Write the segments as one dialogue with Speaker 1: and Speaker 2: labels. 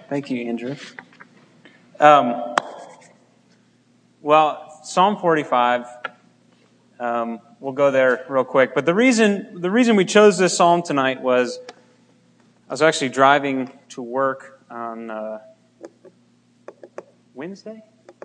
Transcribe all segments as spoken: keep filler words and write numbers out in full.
Speaker 1: Thank you, Andrew. Um, well, Psalm forty-five, um, we'll go there real quick. But the reason the reason we chose this psalm tonight was I was actually driving to work on uh, Wednesday?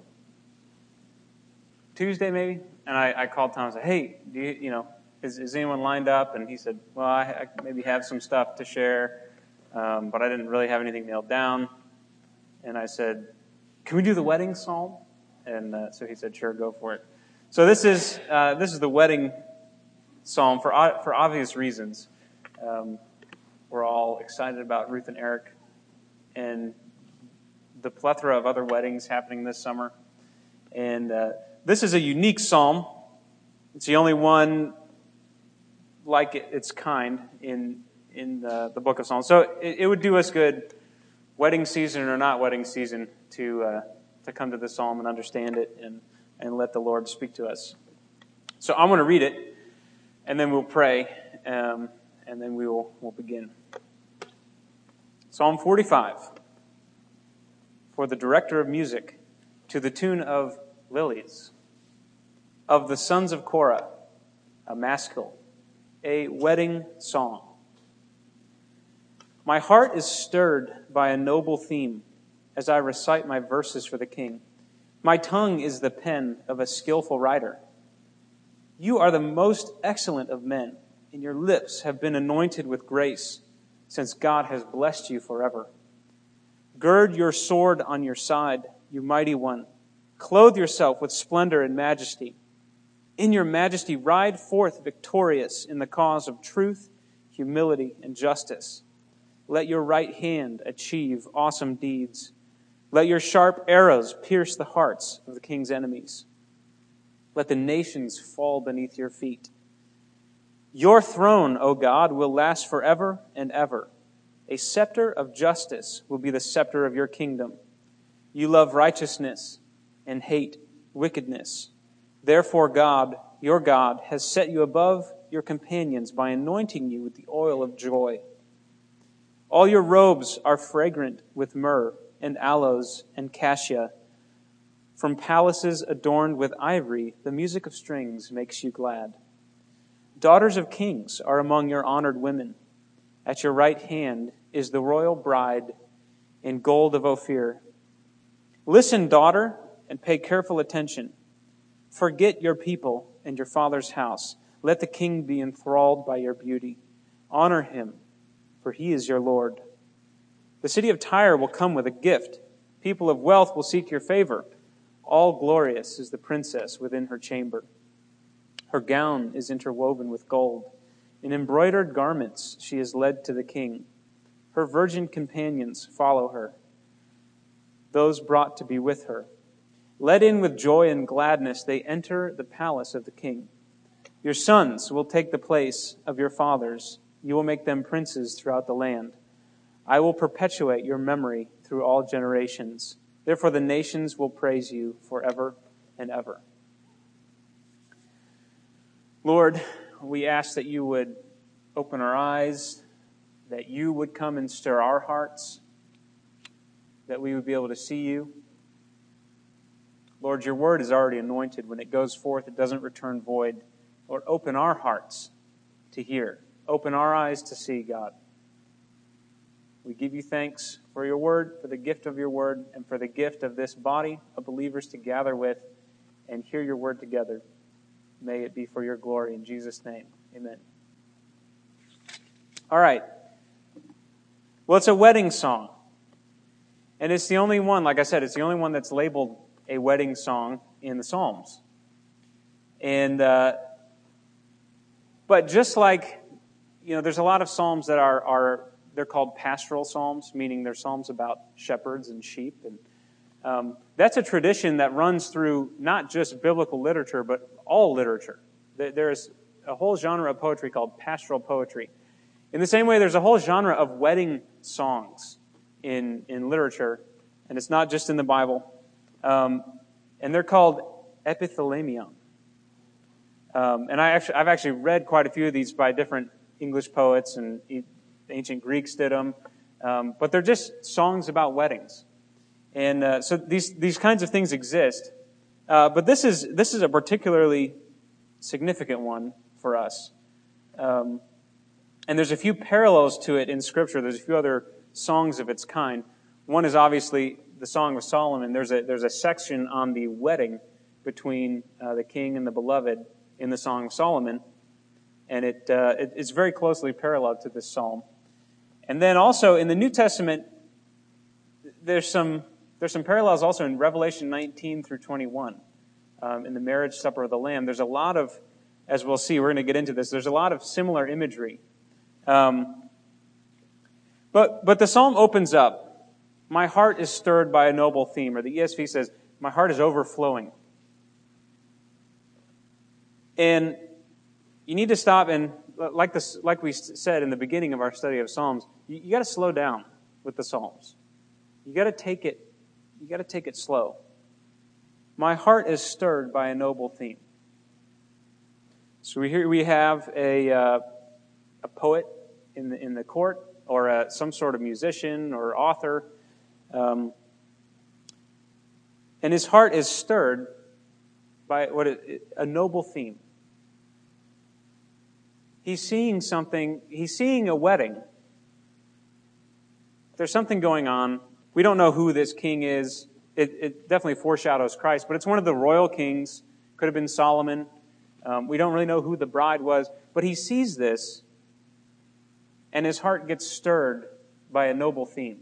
Speaker 1: Tuesday, maybe? And I, I called Tom and said, hey, do you, you know, is, is anyone lined up? And he said, well, I, I maybe have some stuff to share, um, but I didn't really have anything nailed down. And I said, can we do the wedding psalm? And uh, so he said, sure, go for it. So this is uh, this is the wedding psalm for for obvious reasons. Um, we're all excited about Ruth and Eric and the plethora of other weddings happening this summer. And uh, this is a unique psalm. It's the only one like it, its kind in in the, the book of Psalms. So it, it would do us good, wedding season or not wedding season, to uh, to come to the psalm and understand it and, and let the Lord speak to us. So I'm going to read it, and then we'll pray, um, and then we will we'll begin. Psalm forty-five, for the director of music, to the tune of Lilies, of the sons of Korah, a maskil, a wedding song. My heart is stirred by a noble theme as I recite my verses for the king. My tongue is the pen of a skillful writer. You are the most excellent of men, and your lips have been anointed with grace, since God has blessed you forever. Gird your sword on your side, you mighty one. Clothe yourself with splendor and majesty. In your majesty, ride forth victorious in the cause of truth, humility, and justice. Let your right hand achieve awesome deeds. Let your sharp arrows pierce the hearts of the king's enemies. Let the nations fall beneath your feet. Your throne, O God, will last forever and ever. A scepter of justice will be the scepter of your kingdom. You love righteousness and hate wickedness. Therefore God, your God, has set you above your companions by anointing you with the oil of joy. All your robes are fragrant with myrrh and aloes and cassia. From palaces adorned with ivory, the music of strings makes you glad. Daughters of kings are among your honored women. At your right hand is the royal bride in gold of Ophir. Listen, daughter, and pay careful attention. Forget your people and your father's house. Let the king be enthralled by your beauty. Honor him, for he is your Lord. The city of Tyre will come with a gift. People of wealth will seek your favor. All glorious is the princess within her chamber. Her gown is interwoven with gold. In embroidered garments she is led to the king. Her virgin companions follow her, those brought to be with her. Led in with joy and gladness, they enter the palace of the king. Your sons will take the place of your fathers. You will make them princes throughout the land. I will perpetuate your memory through all generations. Therefore the nations will praise you forever and ever. Lord, we ask that you would open our eyes, that you would come and stir our hearts, that we would be able to see you. Lord, your word is already anointed. When it goes forth, it doesn't return void. Lord, open our hearts to hear. Open our eyes to see, God. We give you thanks for your word, for the gift of your word, and for the gift of this body of believers to gather with and hear your word together. May it be for your glory. In Jesus' name, amen. All right. Well, it's a wedding song. And it's the only one, like I said, it's the only one that's labeled a wedding song in the Psalms. And, uh, but just like, you know, there's a lot of Psalms that are, are they're called pastoral Psalms, meaning they're Psalms about shepherds and sheep. And um, that's a tradition that runs through not just biblical literature, but all literature. There's a whole genre of poetry called pastoral poetry. In the same way, there's a whole genre of wedding songs in, in literature, and it's not just in the Bible. Um, and they're called epithalamion. Um, and I actually, I've actually read quite a few of these by different English poets, and ancient Greeks did them. Um, but they're just songs about weddings. And uh, so these these kinds of things exist. Uh, but this is this is a particularly significant one for us. Um, and there's a few parallels to it in Scripture. There's a few other songs of its kind. One is obviously the Song of Solomon. There's a there's a section on the wedding between uh, the king and the beloved in the Song of Solomon, and it, uh, it it's very closely parallel to this psalm. And then also in the New Testament, there's some there's some parallels also in Revelation nineteen through twenty-one, um, in the marriage supper of the Lamb. There's a lot of, as we'll see, we're going to get into this. There's a lot of similar imagery, um, but but the psalm opens up. My heart is stirred by a noble theme, or the E S V says, my heart is overflowing. And you need to stop and, like this, like we said in the beginning of our study of Psalms, you, you got to slow down with the Psalms. You got to take it. You got to take it slow. My heart is stirred by a noble theme. So we here we have a uh, a poet in the in the court, or a, some sort of musician or author. Um, and his heart is stirred by what it, a noble theme. He's seeing something. He's seeing a wedding. There's something going on. We don't know who this king is. It, it definitely foreshadows Christ, but it's one of the royal kings. Could have been Solomon. Um, we don't really know who the bride was, but he sees this, and his heart gets stirred by a noble theme.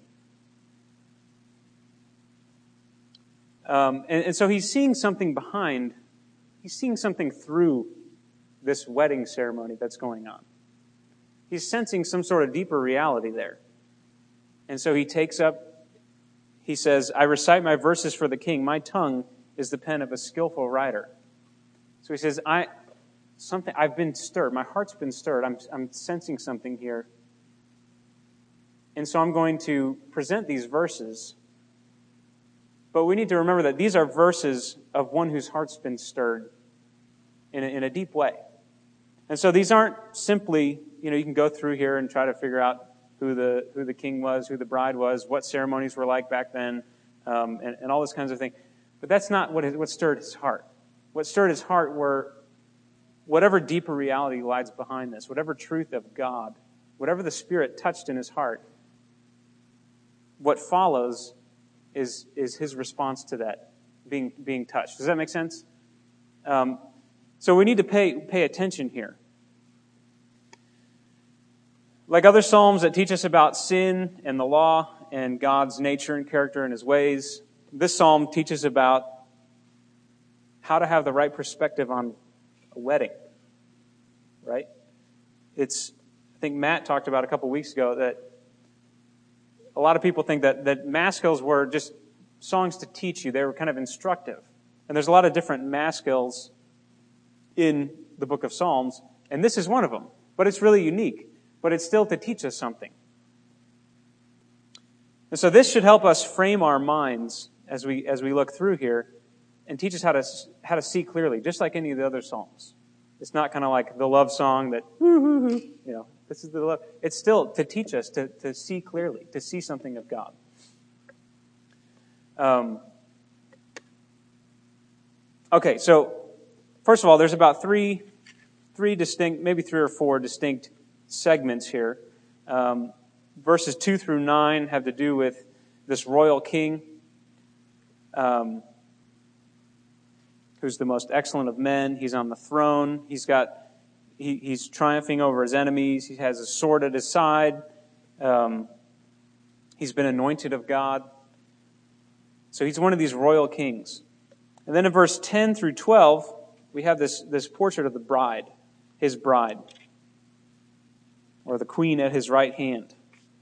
Speaker 1: Um, and, and so he's seeing something behind, he's seeing something through this wedding ceremony that's going on. He's sensing some sort of deeper reality there. And so he takes up, he says, I recite my verses for the king. My tongue is the pen of a skillful writer. So he says, I something I've been stirred. My heart's been stirred. I'm, I'm sensing something here. And so I'm going to present these verses. But we need to remember that these are verses of one whose heart's been stirred in a, in a deep way. And so these aren't simply, you know, you can go through here and try to figure out who the who the king was, who the bride was, what ceremonies were like back then, um, and, and all this kinds of thing. But that's not what, his, what stirred his heart. What stirred his heart were whatever deeper reality lies behind this, whatever truth of God, whatever the Spirit touched in his heart. What follows is is his response to that, being being touched. Does that make sense? Um, so we need to pay pay attention here. Like other psalms that teach us about sin and the law and God's nature and character and his ways, this psalm teaches about how to have the right perspective on a wedding. Right? It's, I think Matt talked about a couple weeks ago that a lot of people think that, that maskils were just songs to teach you. They were kind of instructive. And there's a lot of different maskils in the book of Psalms, and this is one of them. But it's really unique. But it's still to teach us something. And so this should help us frame our minds as we as we look through here and teach us how to how to see clearly, just like any of the other psalms. It's not kind of like the love song that, whoo, hoo, hoo, you know, this is the love. It's still to teach us to, to see clearly, to see something of God. Um, okay, so first of all, there's about three, three distinct, maybe three or four distinct segments here. Um, verses two through nine have to do with this royal king, um, who's the most excellent of men. He's on the throne. He's got, he, he's triumphing over his enemies. He has a sword at his side. Um, he's been anointed of God. So he's one of these royal kings. And then in verse ten through twelve, we have this, this portrait of the bride, his bride, or the queen at his right hand.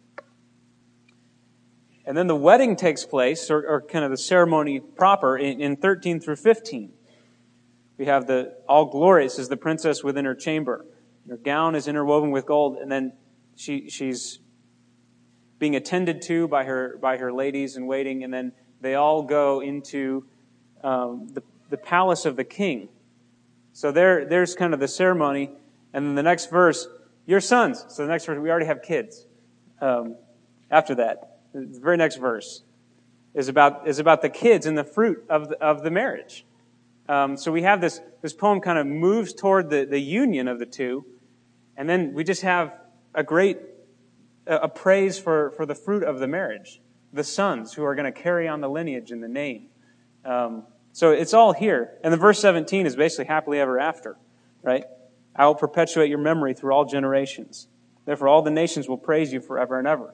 Speaker 1: And then the wedding takes place, or, or kind of the ceremony proper, in, in thirteen through fifteen. We have the, all glorious is the princess within her chamber. Her gown is interwoven with gold, and then she she's being attended to by her by her ladies in waiting, and then they all go into um, the, the palace of the king. So there, there's kind of the ceremony, and then the next verse, your sons. So the next verse, we already have kids. Um, after that, the very next verse, is about is about the kids and the fruit of the, of the marriage. Um, so we have this this poem kind of moves toward the, the union of the two, and then we just have a great a, a praise for, for the fruit of the marriage, the sons who are going to carry on the lineage and the name. Um, so it's all here, and the verse seventeen is basically happily ever after, right? I will perpetuate your memory through all generations. Therefore, all the nations will praise you forever and ever.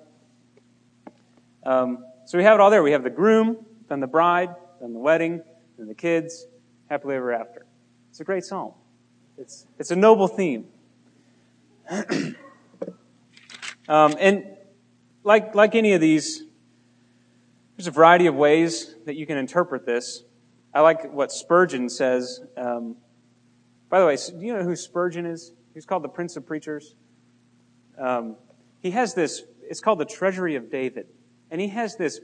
Speaker 1: Um, so we have it all there. We have the groom, then the bride, then the wedding, then the kids, happily ever after. It's a great psalm. It's it's a noble theme. um, and like like any of these, there's a variety of ways that you can interpret this. I like what Spurgeon says. Um, by the way, do you know who Spurgeon is? He's called the Prince of Preachers. Um, he has this, it's called the Treasury of David. And he has this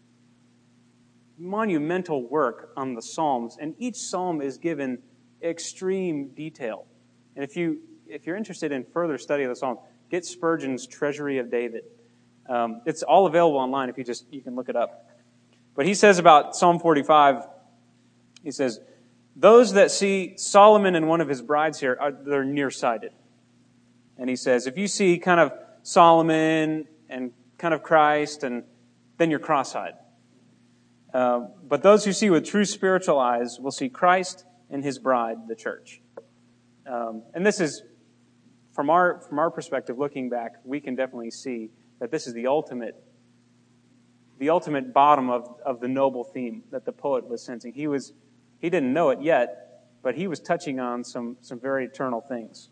Speaker 1: monumental work on the Psalms. And each Psalm is given extreme detail. And if, you, if you're interested in further study of the Psalms, get Spurgeon's Treasury of David. Um, it's all available online if you just, you can look it up. But he says about Psalm forty-five, he says, those that see Solomon and one of his brides here, are, they're nearsighted. And he says, if you see kind of Solomon and kind of Christ, and then you're cross-eyed. Uh, but those who see with true spiritual eyes will see Christ and his bride, the church. Um, and this is, from our from our perspective, looking back, we can definitely see that this is the ultimate, the ultimate bottom of, of the noble theme that the poet was sensing. He was he didn't know it yet, but he was touching on some some very eternal things.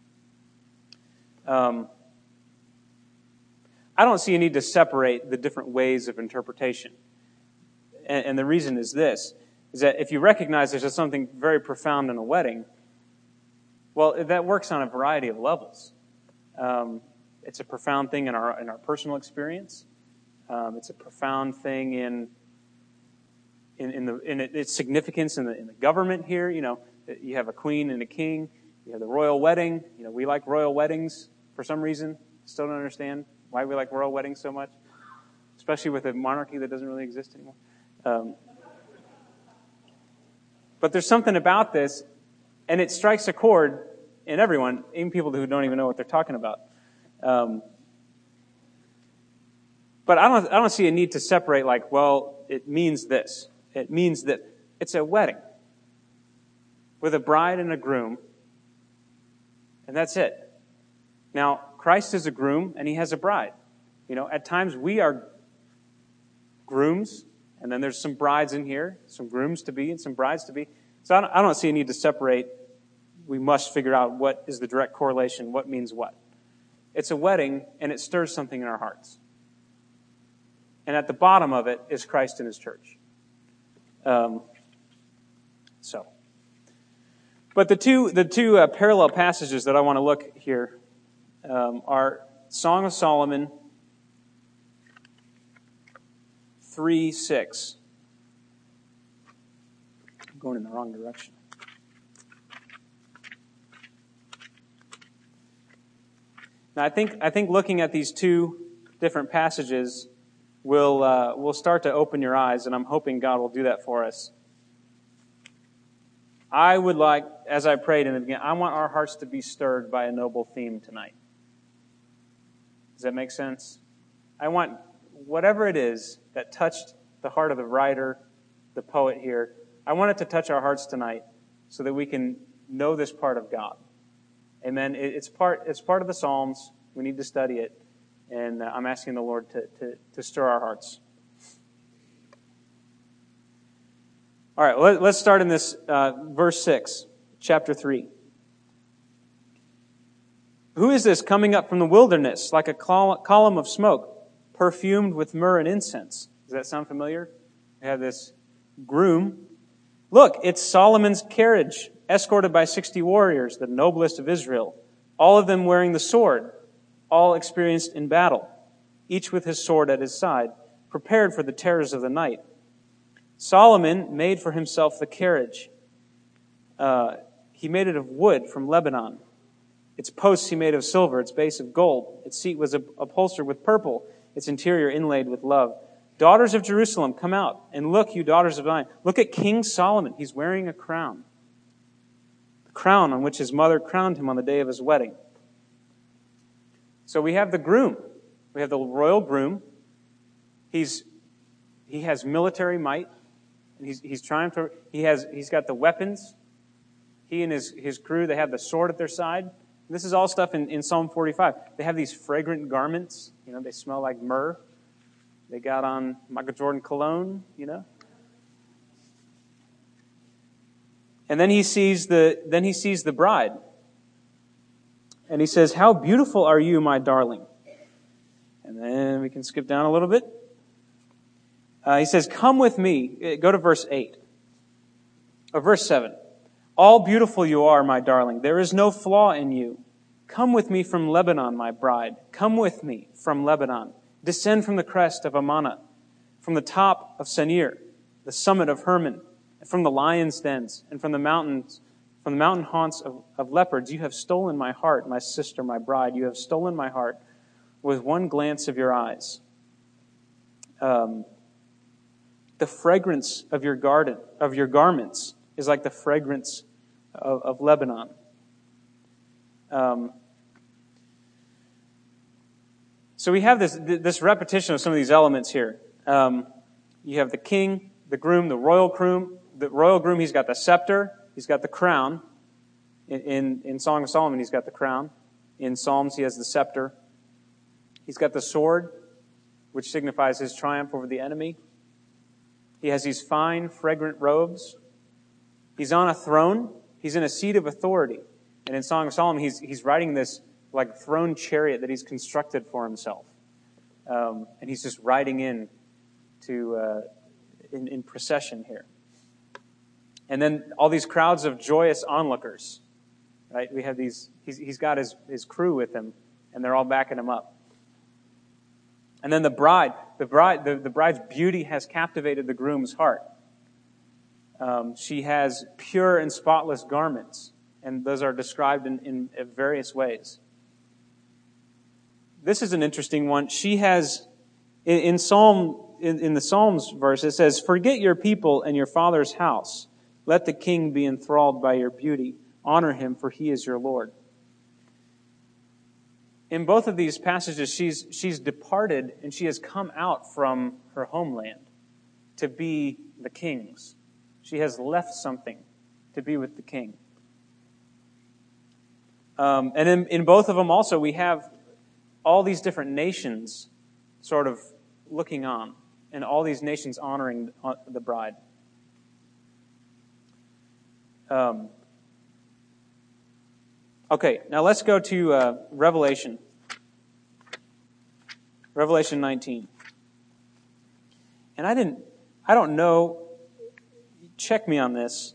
Speaker 1: Um, I don't see a need to separate the different ways of interpretation. And, and the reason is this, is that if you recognize there's something very profound in a wedding, well, that works on a variety of levels. Um, it's a profound thing in our in our personal experience. Um, it's a profound thing in in, in the in its significance in the in the government here. You know, you have a queen and a king. You have the royal wedding. You know, we like royal weddings for some reason. Still don't understand why we like royal weddings so much, especially with a monarchy that doesn't really exist anymore. Um, but there's something about this, and it strikes a chord in everyone, even people who don't even know what they're talking about. Um, but I don't, I don't see a need to separate like, well, it means this. It means that it's a wedding with a bride and a groom, and that's it. Now, Christ is a groom, and he has a bride. You know, at times we are grooms, and then there's some brides in here, some grooms to be and some brides to be. So I don't, I don't see a need to separate. We must figure out what is the direct correlation, what means what. It's a wedding, and it stirs something in our hearts. And at the bottom of it is Christ and his church. Um, so, but the two the two uh, parallel passages that I want to look here um, are Song of Solomon three six. I'm going in the wrong direction. Now, I think I think looking at these two different passages will uh, will start to open your eyes, and I'm hoping God will do that for us. I would like, as I prayed in the beginning, I want our hearts to be stirred by a noble theme tonight. Does that make sense? I want whatever it is that touched the heart of the writer, the poet here, I want it to touch our hearts tonight so that we can know this part of God. Amen. It's part, it's part of the Psalms. We need to study it. And I'm asking the Lord to, to, to stir our hearts. All right, let, let's start in this uh, verse six, chapter three. Who is this coming up from the wilderness like a col- column of smoke, perfumed with myrrh and incense? Does that sound familiar? We have this groom. Look, it's Solomon's carriage, escorted by sixty warriors, the noblest of Israel, all of them wearing the sword, all experienced in battle, each with his sword at his side, prepared for the terrors of the night. Solomon made for himself the carriage. Uh, he made it of wood from Lebanon. Its posts he made of silver, its base of gold. Its seat was upholstered with purple. its interior inlaid with love. Daughters of Jerusalem, come out, and look, you daughters of Zion. Look at King Solomon. He's wearing a crown. The crown on which his mother crowned him on the day of his wedding. So we have the groom. We have the royal groom. He's he has military might. And he's he's trying to he has he's got the weapons. He and his, his crew, they have the sword at their side. This is all stuff in, in Psalm forty-five. They have these fragrant garments. You know, they smell like myrrh. They got on Michael Jordan cologne, you know. And then he sees the then he sees the bride. And he says, "How beautiful are you, my darling." And then we can skip down a little bit. Uh, he says, "Come with me." Go to verse eight. Or verse seven. "All beautiful you are, my darling. There is no flaw in you. Come with me from Lebanon, my bride. Come with me from Lebanon. Descend from the crest of Amana, from the top of Senir, the summit of Hermon, and from the lion's dens, and from the mountains, from the mountain haunts of, of leopards. You have stolen my heart, my sister, my bride. You have stolen my heart with one glance of your eyes. Um, the fragrance of your garden, of your garments, is like the fragrance of, of Lebanon." Um, so we have this this repetition of some of these elements here. Um, you have the king, the groom, the royal groom. The royal groom, he's got the scepter, he's got the crown. In, in, in Song of Solomon, he's got the crown. In Psalms, he has the scepter. He's got the sword, which signifies his triumph over the enemy. He has these fine, fragrant robes. He's on a throne. He's in a seat of authority. And in Song of Solomon, he's he's riding this like throne chariot that he's constructed for himself. Um, and he's just riding in to uh, in, in procession here. And then all these crowds of joyous onlookers. Right? We have these, he's, he's got his, his crew with him, and they're all backing him up. And then the bride, the bride, the, the bride's beauty has captivated the groom's heart. Um, she has pure and spotless garments, and those are described in, in, in various ways. This is an interesting one. She has, in, in Psalm, in, in the Psalms verse, it says, "Forget your people and your father's house. Let the king be enthralled by your beauty. Honor him, for he is your Lord." In both of these passages, she's she's departed and she has come out from her homeland to be the king's. She has left something to be with the king. Um, and in, in both of them also, we have all these different nations sort of looking on, and all these nations honoring the bride. Um, okay, now let's go to uh, Revelation. Revelation nineteen. And I didn't, I don't know, check me on this.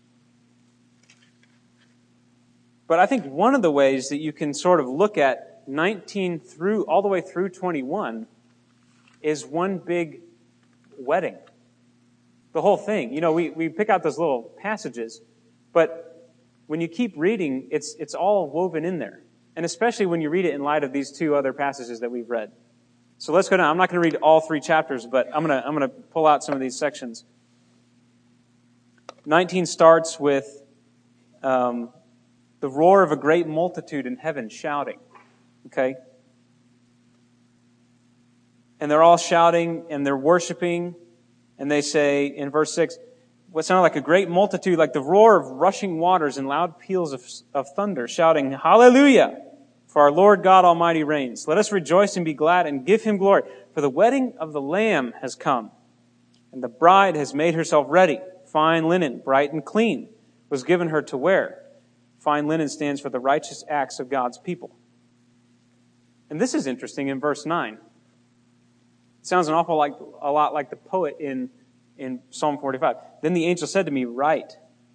Speaker 1: But I think one of the ways that you can sort of look at nineteen through, all the way through twenty-one, is one big wedding. The whole thing. You know, we, we pick out those little passages, but when you keep reading, it's it's all woven in there. And especially when you read it in light of these two other passages that we've read. So let's go down. I'm not going to read all three chapters, but I'm going to I'm going to pull out some of these sections. nineteen starts with um, the roar of a great multitude in heaven shouting. Okay? And they're all shouting and they're worshiping. And they say in verse six, what sounded like a great multitude, like the roar of rushing waters and loud peals of, of thunder, shouting, "Hallelujah! For our Lord God Almighty reigns. Let us rejoice and be glad and give him glory. For the wedding of the Lamb has come, and the bride has made herself ready. Fine linen, bright and clean, was given her to wear." Fine linen stands for the righteous acts of God's people. And this is interesting in verse nine. It sounds an awful like a lot like the poet in, in Psalm forty-five. "Then the angel said to me, write."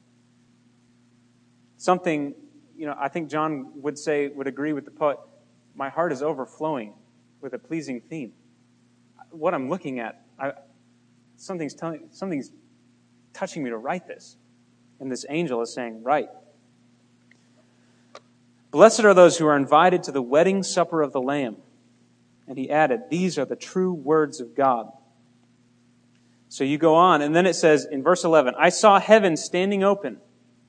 Speaker 1: Something, you know, I think John would say, would agree with the poet, my heart is overflowing with a pleasing theme. What I'm looking at, I, something's telling, something's touching me to write this. And this angel is saying, write. "Blessed are those who are invited to the wedding supper of the Lamb." And he added, these are the true words of God. So you go on, and then it says in verse eleven, I saw heaven standing open.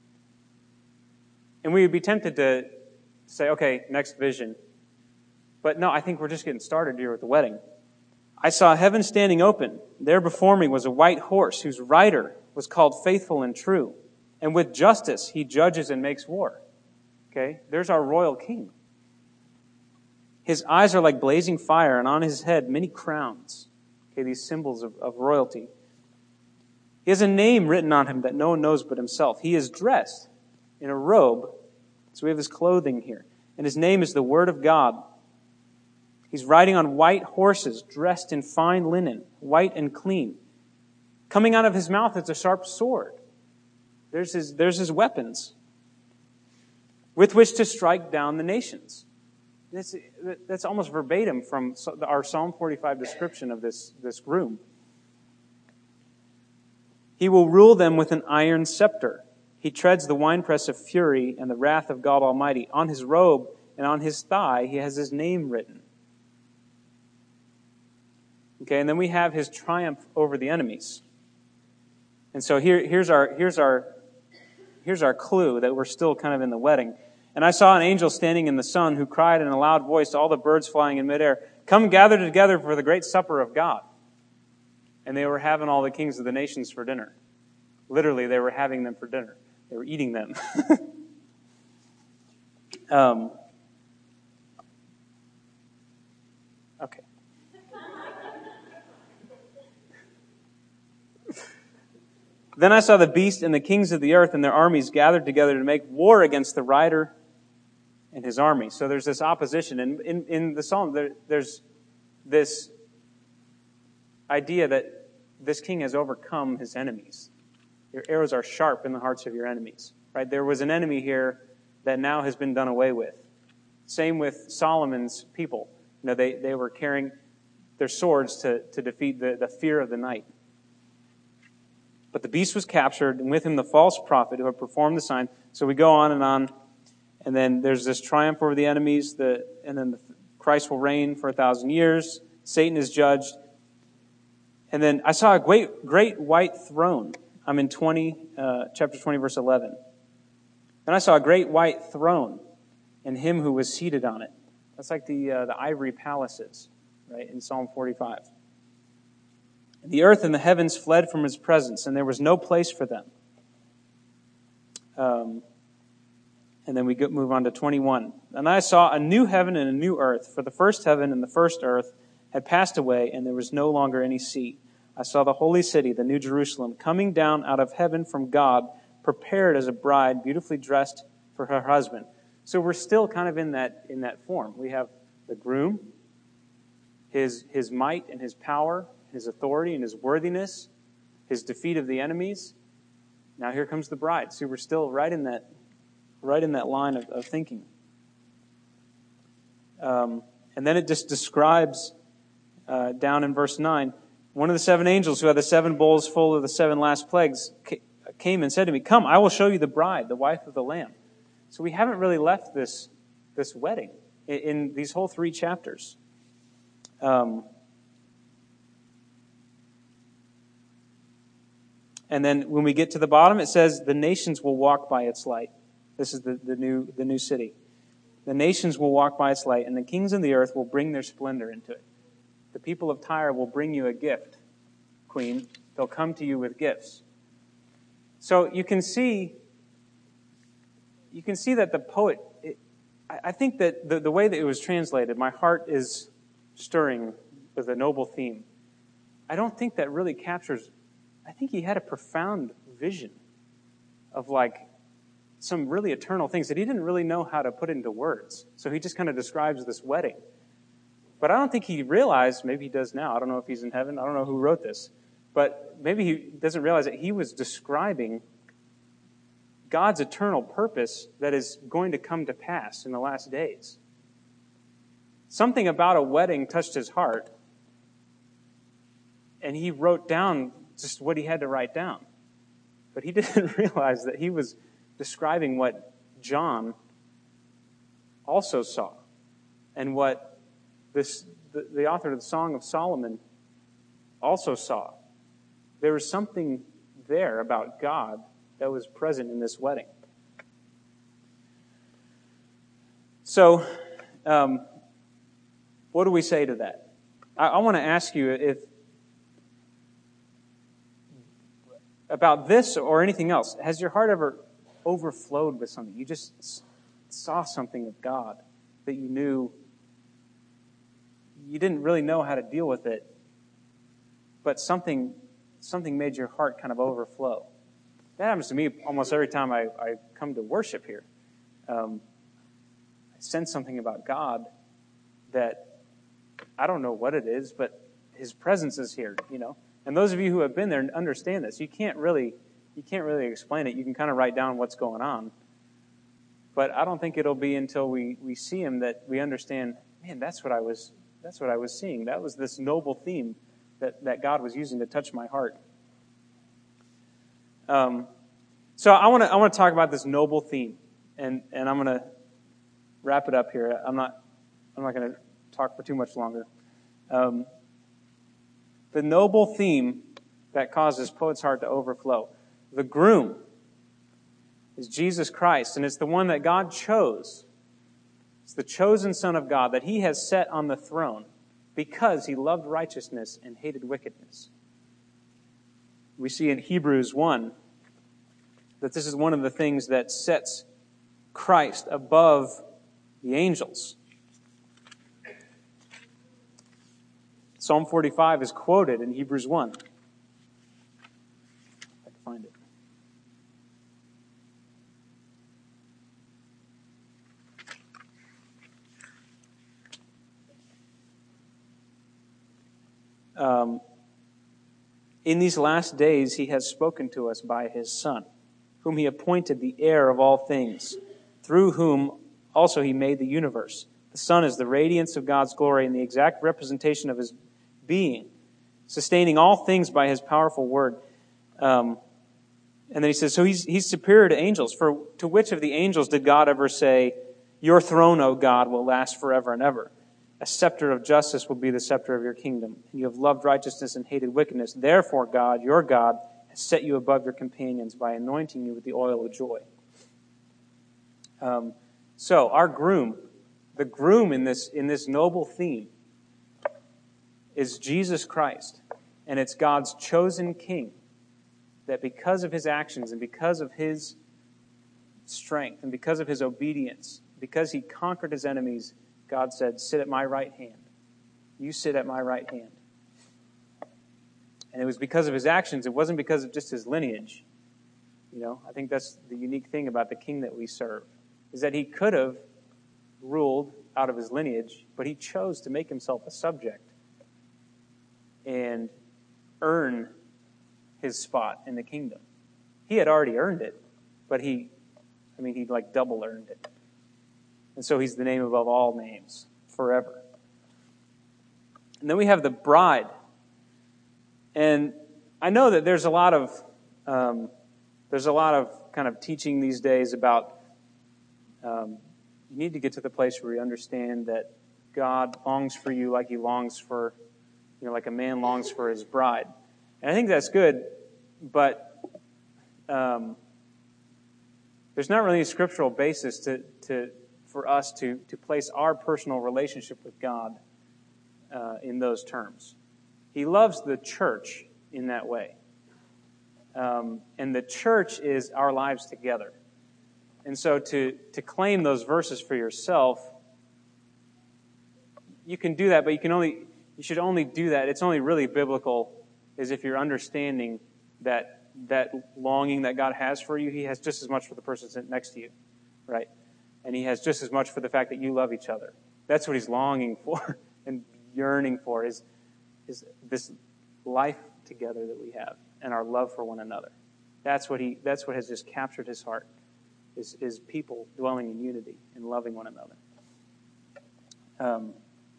Speaker 1: And we would be tempted to say, okay, next vision. But no, I think we're just getting started here with the wedding. I saw heaven standing open. There before me was a white horse whose rider was called Faithful and True. And with justice he judges and makes war. Okay, there's our royal king. His eyes are like blazing fire, and on his head many crowns. Okay, these symbols of, of royalty. He has a name written on him that no one knows but himself. He is dressed in a robe, so we have his clothing here. And his name is the Word of God. He's riding on white horses, dressed in fine linen, white and clean. Coming out of his mouth is a sharp sword. There's his, there's his weapons, with which to strike down the nations. That's, that's almost verbatim from our Psalm forty-five description of this, this groom. He will rule them with an iron scepter. He treads the winepress of fury and the wrath of God Almighty. On his robe and on his thigh, he has his name written. Okay, and then we have his triumph over the enemies. And so here, here's our, here's our, here's our clue that we're still kind of in the wedding. And I saw an angel standing in the sun who cried in a loud voice to all the birds flying in midair, come gather together for the great supper of God. And they were having all the kings of the nations for dinner. Literally, they were having them for dinner. They were eating them. um, okay. Then I saw the beast and the kings of the earth and their armies gathered together to make war against the rider and his army. So there's this opposition. And in, in the psalm, there, there's this idea that this king has overcome his enemies. Your arrows are sharp in the hearts of your enemies. Right? There was an enemy here that now has been done away with. Same with Solomon's people. You know, they, they were carrying their swords to, to defeat the, the fear of the night. But the beast was captured, and with him the false prophet who had performed the sign. So we go on and on. And then there's this triumph over the enemies, the, and then the, Christ will reign for a thousand years. Satan is judged. And then I saw a great, great white throne. I'm in twenty, uh, chapter twenty, verse eleven. Then I saw a great white throne, and him who was seated on it. That's like the uh, the ivory palaces, right, in Psalm forty-five. The earth and the heavens fled from his presence, and there was no place for them. Um, and then we go, move on to twenty-one. And I saw a new heaven and a new earth, for the first heaven and the first earth had passed away, and there was no longer any sea. I saw the holy city, the new Jerusalem, coming down out of heaven from God, prepared as a bride, beautifully dressed for her husband. So we're still kind of in that in that form. We have the groom, his his might and his power, his authority and his worthiness, his defeat of the enemies. Now here comes the bride. So we're still right in that, right in that line of, of thinking. Um, and then it just describes uh, down in verse nine, one of the seven angels who had the seven bowls full of the seven last plagues came and said to me, come, I will show you the bride, the wife of the Lamb. So we haven't really left this, this wedding in, in these whole three chapters. Um, And then when we get to the bottom, it says, the nations will walk by its light. This is the, the new the new city. The nations will walk by its light, and the kings of the earth will bring their splendor into it. The people of Tyre will bring you a gift, queen. They'll come to you with gifts. So you can see, you can see that the poet, it, I think that the, the way that it was translated, my heart is stirring with a noble theme. I don't think that really captures. I think he had a profound vision of like some really eternal things that he didn't really know how to put into words. So he just kind of describes this wedding. But I don't think he realized, maybe he does now, I don't know if he's in heaven, I don't know who wrote this, but maybe he doesn't realize that he was describing God's eternal purpose that is going to come to pass in the last days. Something about a wedding touched his heart, and he wrote down just what he had to write down. But he didn't realize that he was describing what John also saw and what this the, the author of the Song of Solomon also saw. There was something there about God that was present in this wedding. So, um, what do we say to that? I, I want to ask you if about this or anything else. Has your heart ever overflowed with something? You just saw something of God that you knew, you didn't really know how to deal with it, but something something made your heart kind of overflow. That happens to me almost every time I, I come to worship here. Um, I sense something about God that I don't know what it is, but His presence is here, you know. And those of you who have been there understand this. You can't really, you can't really explain it. You can kind of write down what's going on. But I don't think it'll be until we, we see Him that we understand, man, that's what I was that's what I was seeing. That was this noble theme that, that God was using to touch my heart. Um, so I want to I want to talk about this noble theme, and, and I'm going to wrap it up here. I'm not I'm not going to talk for too much longer. Um, the noble theme that causes Poet's heart to overflow. The groom is Jesus Christ, and it's the one that God chose. It's the chosen Son of God that He has set on the throne because He loved righteousness and hated wickedness. We see in Hebrews one that this is one of the things that sets Christ above the angels. Psalm forty-five is quoted in Hebrews one. If I can find it. Um, in these last days He has spoken to us by His Son, whom He appointed the heir of all things, through whom also He made the universe. The Son is the radiance of God's glory and the exact representation of His being, sustaining all things by His powerful word. Um, and then He says, so he's, he's superior to angels. For to which of the angels did God ever say, your throne, O God, will last forever and ever? A scepter of justice will be the scepter of your kingdom. And you have loved righteousness and hated wickedness. Therefore, God, your God, has set you above your companions by anointing you with the oil of joy. Um, so, our groom, the groom in this in this noble theme, is Jesus Christ. And it's God's chosen King that because of His actions and because of His strength and because of His obedience, because He conquered His enemies, God said, sit at my right hand. You sit at my right hand. And it was because of His actions. It wasn't because of just His lineage. You know, I think that's the unique thing about the King that we serve, is that He could have ruled out of His lineage, but He chose to make Himself a subject and earn His spot in the kingdom. He had already earned it, but He, I mean, He like double earned it. And so He's the name above all names forever. And then we have the bride. And I know that there's a lot of um, there's a lot of kind of teaching these days about um, you need to get to the place where you understand that God longs for you like He longs for, you know, like a man longs for his bride. And I think that's good, but um, there's not really a scriptural basis to to for us to, to place our personal relationship with God uh, in those terms. He loves the church in that way. Um, and the church is our lives together. And so to, to claim those verses for yourself, you can do that, but you can only you should only do that. It's only really biblical is if you're understanding that that longing that God has for you, He has just as much for the person sitting next to you, right? And He has just as much for the fact that you love each other. That's what He's longing for and yearning for is, is this life together that we have and our love for one another. That's what he. That's what has just captured His heart, is, is people dwelling in unity and loving one another. Um,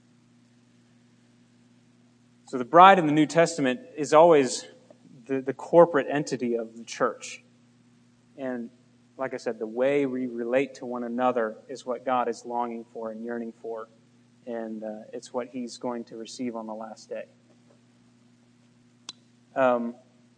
Speaker 1: so the bride in the New Testament is always the, the corporate entity of the church. And like I said, the way we relate to one another is what God is longing for and yearning for and uh, it's what he's going to receive on the last day. Um,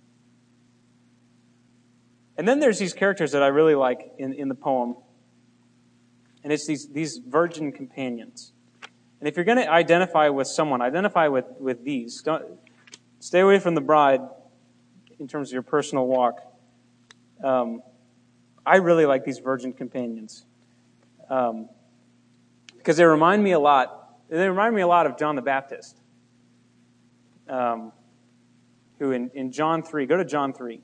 Speaker 1: and then there's these characters that I really like in, in the poem, and it's these, these virgin companions. And if you're going to identify with someone, identify with, with these. Don't stay away from the bride in terms of your personal walk. Um, I really like these virgin companions um, because they remind me a lot. They remind me a lot of John the Baptist, um, who in, in John three. Go to John three.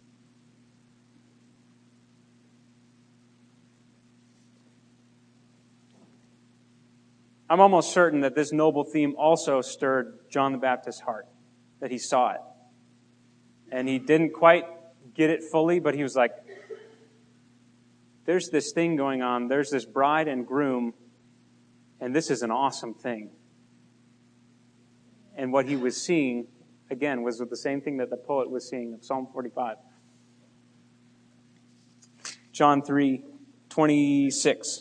Speaker 1: I'm almost certain that this noble theme also stirred John the Baptist's heart, that he saw it. And he didn't quite get it fully, but he was like, there's this thing going on. There's this bride and groom, and this is an awesome thing. And what he was seeing, again, was the same thing that the poet was seeing of Psalm forty-five. John three twenty-six.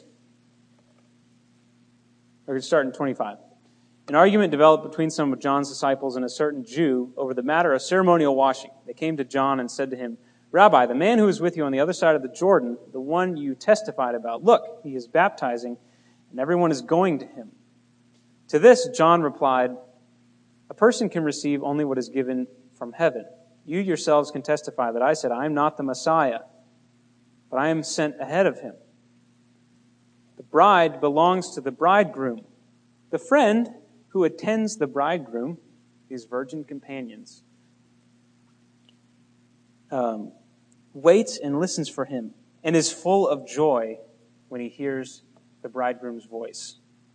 Speaker 1: We're going to start in twenty-five. An argument developed between some of John's disciples and a certain Jew over the matter of ceremonial washing. They came to John and said to him, Rabbi, the man who is with you on the other side of the Jordan, the one you testified about, look, he is baptizing, and everyone is going to him. To this, John replied, a person can receive only what is given from heaven. You yourselves can testify that I said, I am not the Messiah, but I am sent ahead of him. The bride belongs to the bridegroom. The friend who attends the bridegroom, these virgin companions, um, waits and listens for him and is full of joy when he hears the bridegroom's voice.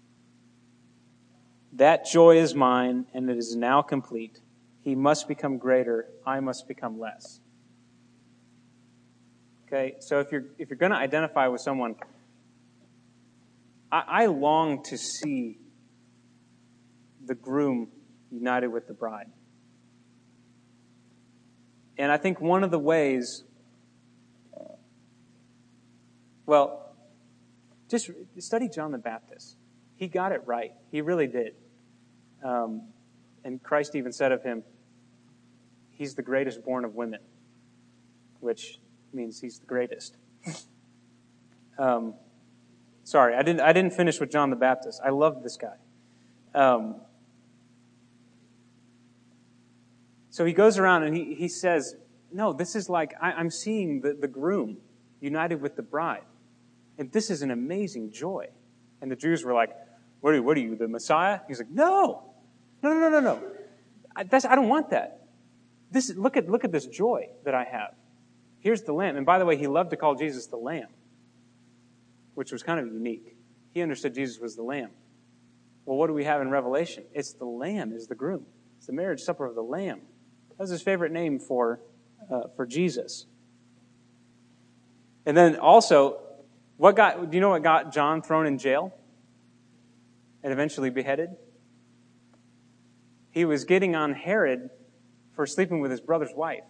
Speaker 1: That joy is mine, and it is now complete. He must become greater. I must become less. Okay, so if you're if you're going to identify with someone, I, I long to see the groom united with the bride. And I think one of the ways, well, just study John the Baptist. He got it right. He really did. Um, and Christ even said of him, he's the greatest born of women, which means he's the greatest. um, sorry, I didn't. I didn't finish with John the Baptist. I loved this guy. Um, so he goes around and he, he says, no, this is like, I, I'm seeing the, the groom united with the bride. And this is an amazing joy. And the Jews were like, what are you, what are you the Messiah? He's like, no, no, no, no, no, no. I, that's, I don't want that. This, look at, look at this joy that I have. Here's the lamb. And by the way, he loved to call Jesus the lamb, which was kind of unique. He understood Jesus was the lamb. Well, what do we have in Revelation? It's the lamb is the groom. It's the marriage supper of the lamb. That was his favorite name for, uh, for Jesus. And then also, what got, do you know what got John thrown in jail and eventually beheaded? He was getting on Herod for sleeping with his brother's wife.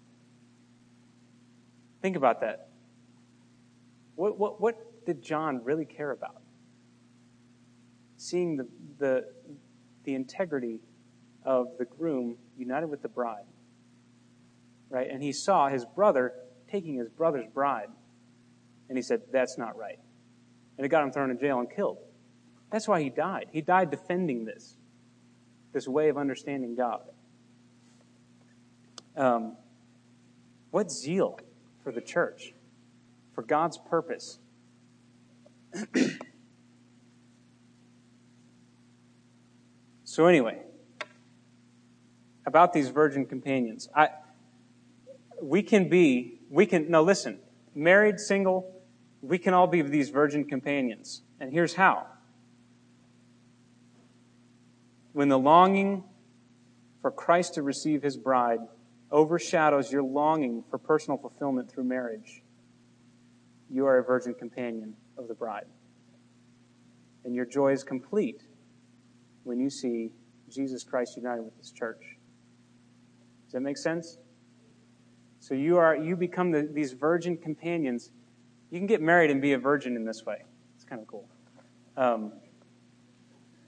Speaker 1: Think about that. What, what, what did John really care about? Seeing the, the, the integrity of the groom united with the bride. Right? And he saw his brother taking his brother's bride. And he said, that's not right. And it got him thrown in jail and killed. That's why he died. He died defending this. This way of understanding God. Um, what zeal for the church. For God's purpose. So anyway, about these virgin companions. I, we can be, we can, no listen, married, single, we can all be these virgin companions. And here's how. When the longing for Christ to receive his bride overshadows your longing for personal fulfillment through marriage, you are a virgin companion of the bride. And your joy is complete when you see Jesus Christ united with his church. Does that make sense? So you are you become the, these virgin companions. You can get married and be a virgin in this way. It's kind of cool. Um,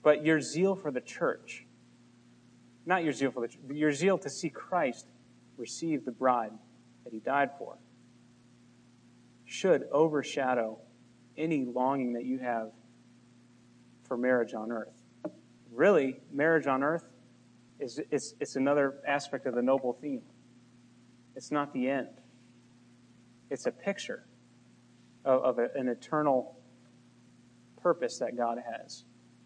Speaker 1: but your zeal for the church, not your zeal for the church, but your zeal to see Christ receive the bride that he died for, should overshadow any longing that you have for marriage on earth. Really, marriage on earth is it's, it's another aspect of the noble theme. It's not the end. It's a picture of, of a, an eternal purpose that God has.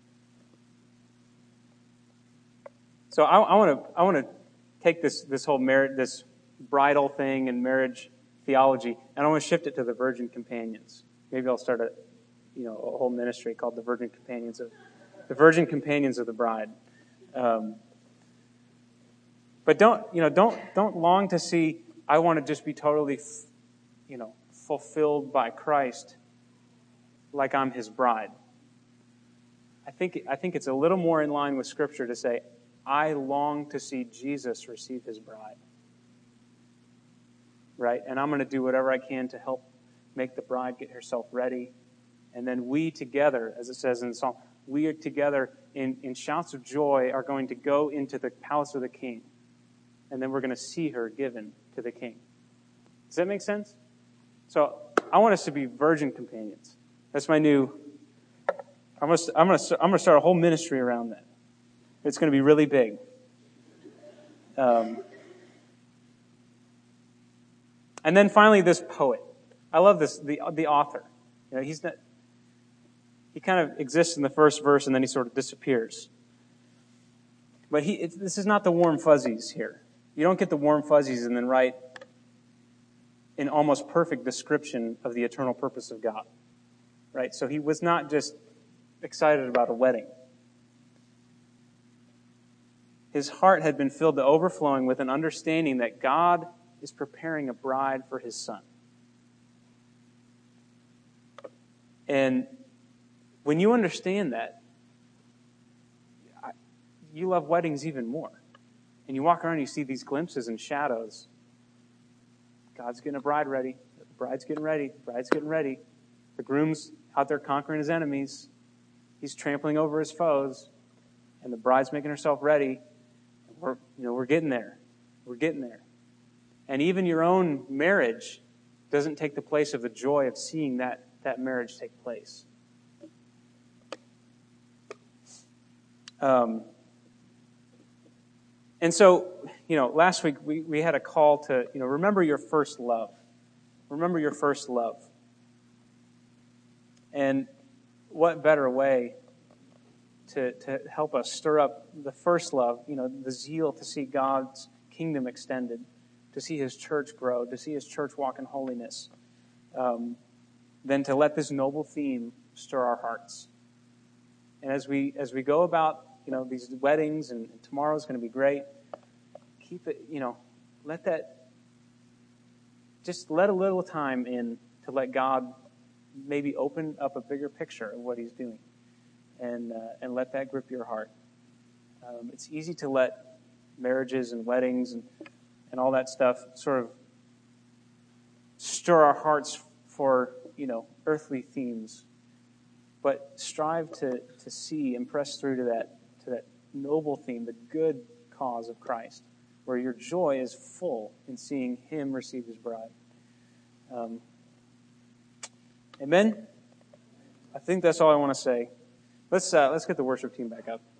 Speaker 1: So I want to I want to take this this whole marriage, this bridal thing and marriage theology, and I want to shift it to the virgin companions. Maybe I'll start a you know a whole ministry called the Virgin Companions of the Virgin Companions of the Bride. Um, but don't you know don't don't long to see. I want to just be totally, you know, fulfilled by Christ, like I'm his bride. I think I think it's a little more in line with Scripture to say, I long to see Jesus receive his bride. Right? And I'm going to do whatever I can to help make the bride get herself ready. And then we together, as it says in the Psalm, we are together in, in shouts of joy are going to go into the palace of the king. And then we're going to see her given to the king. Does that make sense? So I want us to be virgin companions. That's my new... I'm going to, I'm going to, I'm going to start a whole ministry around that. It's going to be really big. Um, and then finally, this poet. I love this. The the author. You know, he's not. He kind of exists in the first verse and then he sort of disappears. But he. It, this is not the warm fuzzies here. You don't get the warm fuzzies and then write an almost perfect description of the eternal purpose of God. Right. So he was not just excited about a wedding. His heart had been filled to overflowing with an understanding that God is preparing a bride for his son. And when you understand that, you love weddings even more. And you walk around and you see these glimpses and shadows. God's getting a bride ready. The bride's getting ready. The bride's getting ready. The groom's out there conquering his enemies. He's trampling over his foes. And the bride's making herself ready. We're, you know, we're getting there. We're getting there. And even your own marriage doesn't take the place of the joy of seeing that, that marriage take place. Um, and so, you know, last week we, we had a call to, you know, remember your first love. Remember your first love. And what better way To, to help us stir up the first love, you know, the zeal to see God's kingdom extended, to see his church grow, to see his church walk in holiness, um, than to let this noble theme stir our hearts. And as we as we go about, you know, these weddings, and, and tomorrow's going to be great, keep it, you know, let that, just let a little time in to let God maybe open up a bigger picture of what he's doing. And uh, and let that grip your heart. Um, it's easy to let marriages and weddings and, and all that stuff sort of stir our hearts for, you know, earthly themes. But strive to, to see and press through to that to that noble theme, the good cause of Christ, where your joy is full in seeing him receive his bride. Um, amen? I think that's all I want to say. Let's uh, let's get the worship team back up.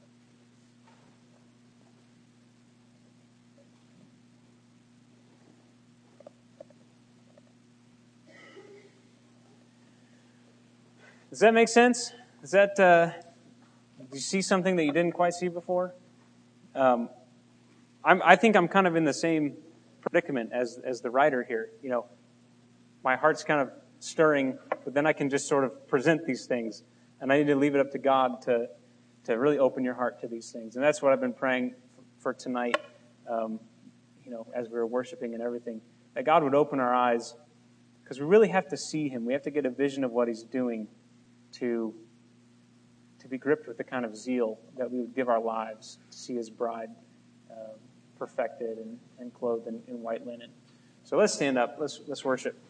Speaker 1: Does that make sense? Is that uh, did you see something that you didn't quite see before? Um, I'm, I think I'm kind of in the same predicament as as the writer here. You know, my heart's kind of stirring, but then I can just sort of present these things. And I need to leave it up to God to, to really open your heart to these things. And that's what I've been praying for tonight, um, you know, as we were worshiping and everything. That God would open our eyes, because we really have to see him. We have to get a vision of what he's doing to, to be gripped with the kind of zeal that we would give our lives to see his bride uh, perfected and, and clothed in, in white linen. So let's stand up. Let's, let's worship.